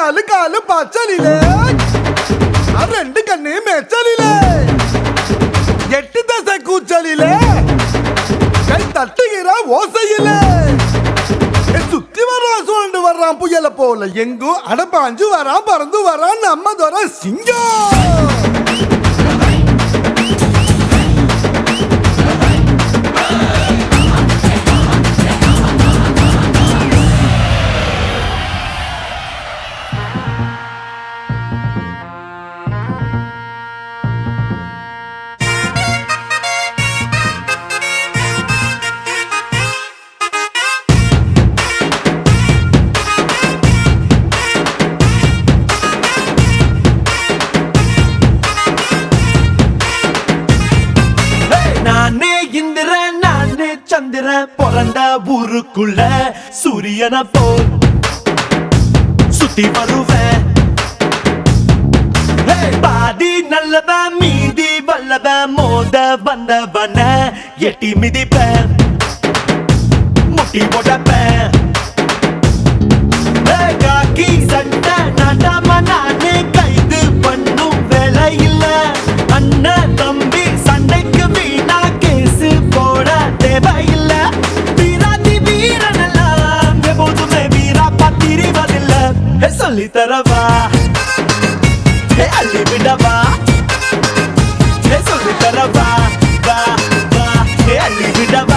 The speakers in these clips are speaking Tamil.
நாலு காலு பச்சலிலே ரெண்டு கண்ணு மெச்சலிலே எட்டு தசை கூச்சலிலே கை தட்டுகிற ஓசையிலே சுத்தி வர்றான் சுழண்டு வர்றான் புயல போல எங்கும் அடப்பாஞ்சு வரான் பறந்து வரான் நம்ம தோற சிங்கம். சந்திர பிறந்த ஊருக்குள்ள சூரியன போல் சுத்தி வருவேன். பாதி நல்லவன் மீதி வல்லவன் மோத வந்தவன எட்டி மிதிப்பேன் முட்டி போட்டப்பேன். காக்கி சட்டை நாட்டாம நானே கைது பண்ணும் வேலை இல்ல. அண்ணன் தம்பி சண்டைக்கு வீணா கேசு போட தேவையில்ல. வீராதி வீரனெல்லாம் எப்போதுமே வீரா பத்திரிவதில்ல. சொல்லி தரவா அள்ளி விடவா சொல்லி தரவா வா வா அள்ளி விடவா.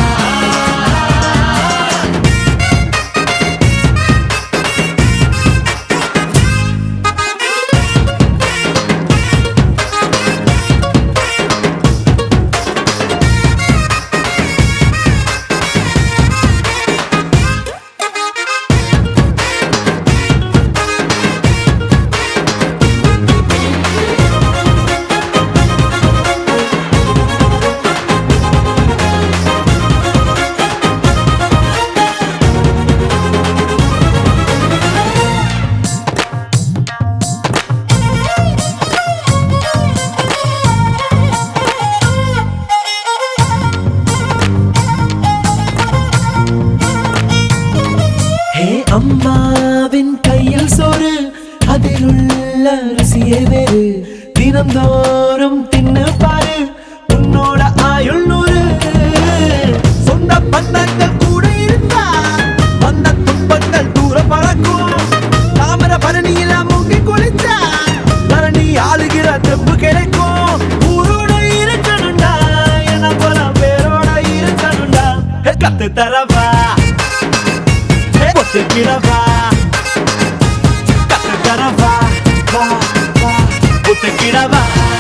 அம்மாவின் கையில் சோறு அதில் உள்ள ருசியே வேறு. தினந்தோறும் தின்னு பாரு உன்னோட ஆயுள் 100. சொந்த பந்தங்கள் கூட இருந்தா வந்த துன்பங்கள் தூர பறக்கும். தாமர பரணியில மூங்கி குளிச்சா பரணி ஆளுகிற தெப்பு கிடைக்கும். ஊரோட இருக்கணும்டா என போல பேரோட இருக்கணும்டா. கத்து தரவா ஒத்துக்கிடவா கத்து தரவா வா வா ஒத்துக்கிடவா.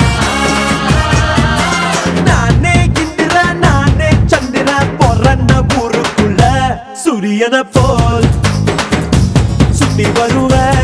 நானே இந்திர நானே சந்திர பிறந்த ஊருக்குள்ள சூரியனை போல் சுத்தி வருவேன்.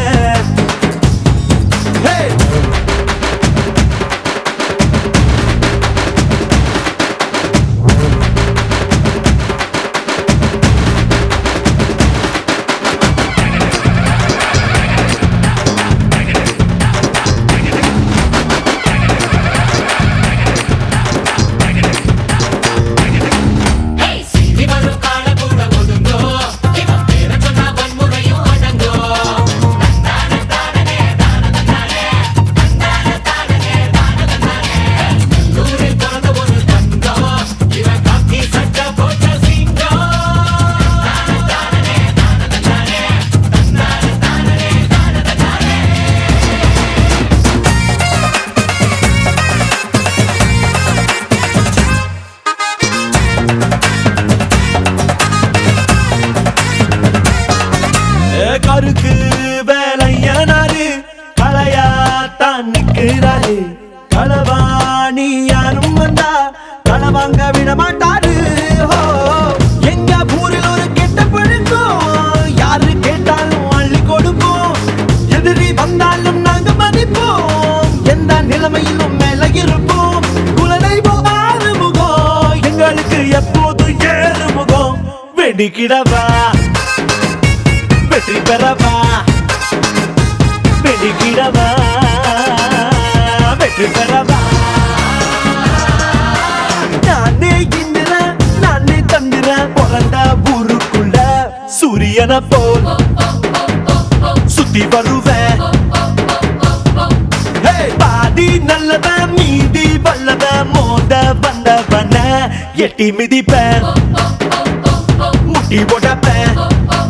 கருக்கு வேலையனாரு களையாத்தான் நிற்கிறாரு. களவாணி யாரும் வந்தா களவாங்க விட மாட்டாரு. எங்க ஊரில் ஒரு கெட்ட பழக்கம் யாரு கேட்டாலும் அள்ளி கொடுப்போம். எதிரி வந்தாலும் நாங்க மதிப்போம். எந்த நிலைமையிலும் மேல இருப்போம். குலதெய்வம் ஆறுமுகம் எங்களுக்கு எப்போது ஏறுமுகம். வெடிக்கிடவா வெற்றி பெறவா வெடிக்கிடவா வெற்றி பெறவா. நானே இந்திர நானே சந்திர பிறந்த ஊருக்குள்ள சூரியனை போல் சுத்தி வருவேன் பாதி நல்லவன் மீதி வல்லவன் மோத வந்தவன எட்டி மிதிப்பேன் முட்டி போடப்பேன்